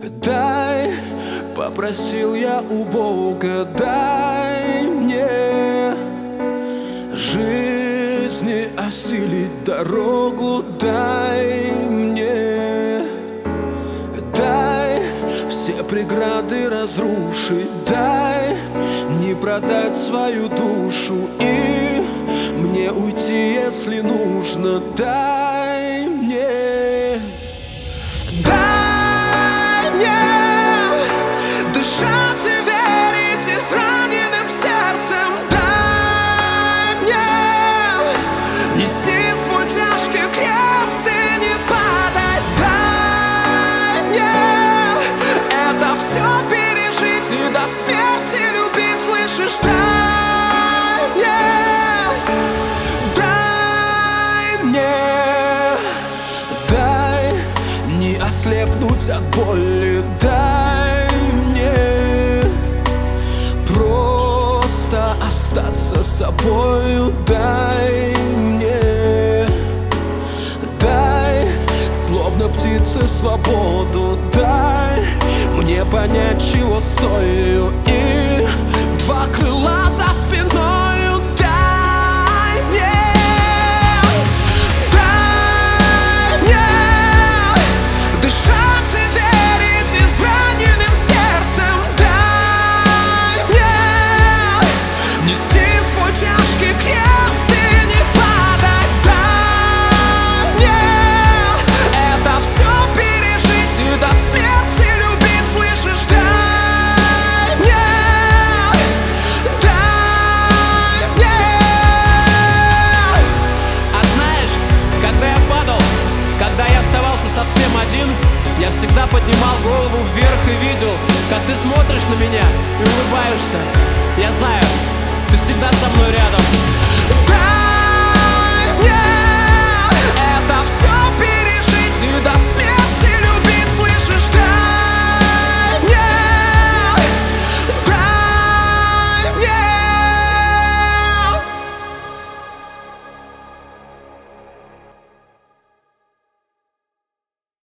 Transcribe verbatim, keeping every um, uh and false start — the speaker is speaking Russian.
Дай, попросил я у Бога, дай мне жизни осилить дорогу, дай мне, дай все преграды разрушить, дай не продать свою душу и мне уйти, если нужно, дай мне, дай мне дышать и верить израненным сердцем, дай мне нести свой тяжкий крест и не падать, дай мне это все пережить и до смерти любить, слышишь, дай мне, дай мне, дай не ослепнуть от боли, дай мне просто остаться собою, дай мне, дай словно птице свободу, дай мне понять, чего стою, и два крыла за спиною, дай мне, дай мне дышать и верить израненным сердцем, дай мне нести свой тяжкий крест и не падать, дай мне это все пережить и до смерти любить, слышишь, дай мне, дай мне. А знаешь, когда я падал, когда я оставался совсем один, я всегда поднимал голову вверх и видел, как ты смотришь на меня и улыбаешься. Я знаю, ты всегда со мной рядом. Дай